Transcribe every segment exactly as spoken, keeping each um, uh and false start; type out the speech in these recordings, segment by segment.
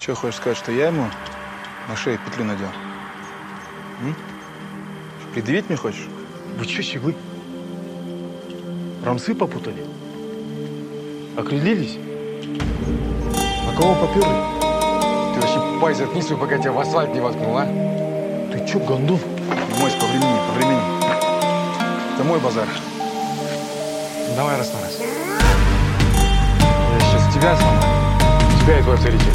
Че, хочешь сказать, что я ему на шее петлю надел? М? Предъявить мне хочешь? Вы че, щеглы? Рамсы попутали? Окрылились? На кого поперли? Ты вообще пай заткни свой, пока тебя в асфальт не воткнул, а? Ты че, гондон? Мойсь, по времени, по времени. Это мой базар. Давай раз на раз. Я сейчас тебя сломаю. Тебя и твой авторитет.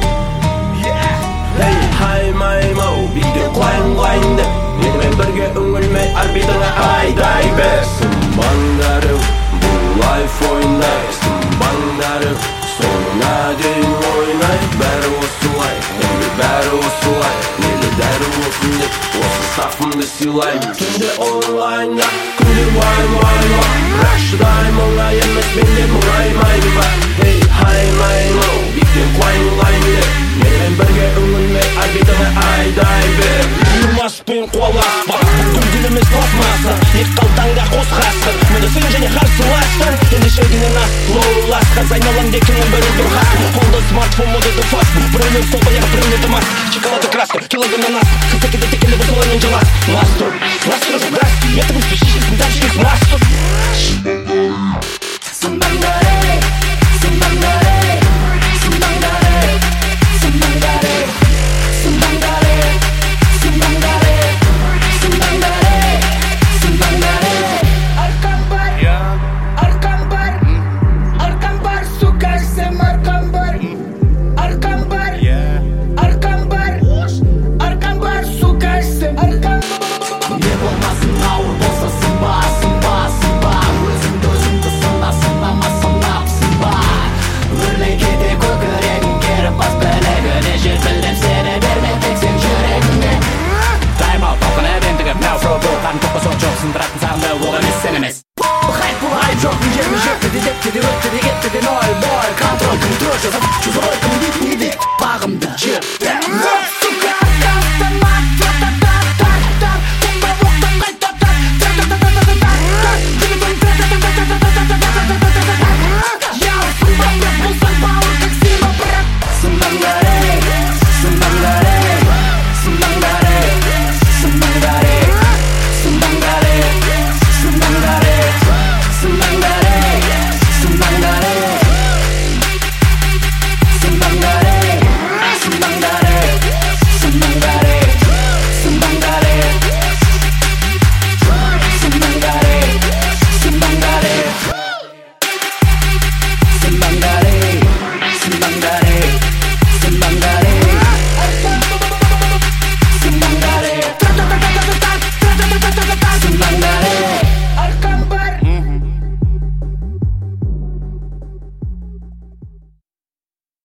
Hey, hay maymo, bitti quang quang de Menime birge üngülme arbitine ayday be Sımbandarım, bu life oynay Sımbandarım, sonuna değin oynay Beri osulay, emri beri osulay Neli deri olsun de, olsa safımda silay Kimde online, kimde wine wine wine Raşday mola yemes bende mulay maydı var Hey, hay maymo, bitti quang quang de Menime birge üngülme arbitine ayday be Yılmazбен қоласпа, бүткіл гүліміз пластмасса Ек қалтаңда қос ғасыр Мүдісің және қарсыластың Енді шегінен асыл асқаз Айналам декінен бірін тұрғасын Қолды смартфон модельді фаст Біреулер сол баяғы біреулерді мас Шоколады краска, килограммнан ас Қызекеде текелі бір солаймен жалас Мастер, мастер, брас Метрін спешишесін дәмшілес мастер Сымбаңдары, сымбаңдары Сымбаңдары, сымбаңдары Сымбаңдары, сымбаңдары Сымбаңдары, сымбаңдары Арқам бар, арқам бар Арқам бар, сука, сем арқам бар Арқам бар, арқам бар Арқам бар, сука, сем арқам бар Не болмасын ауыр болса сымба, сымба, сымба Өзіңді өзіңді сына, сынама, сынап, сымба Өрлегеде көкірегін керіп бас білегіне Жер білдем сені берме тек сен жүрегіңе Тайм-аут, толқынып ентігіп мәуфро болған Тоққа соқ жоқ сындыратын сағынды ол емес сен емес Хайп бұл хайп жоқ, мың жерін жетті де депті де өтті де кетті де ноль бой Контроль, контроль, жазып, чузой, кім дейді, не дейді Бағымды, жер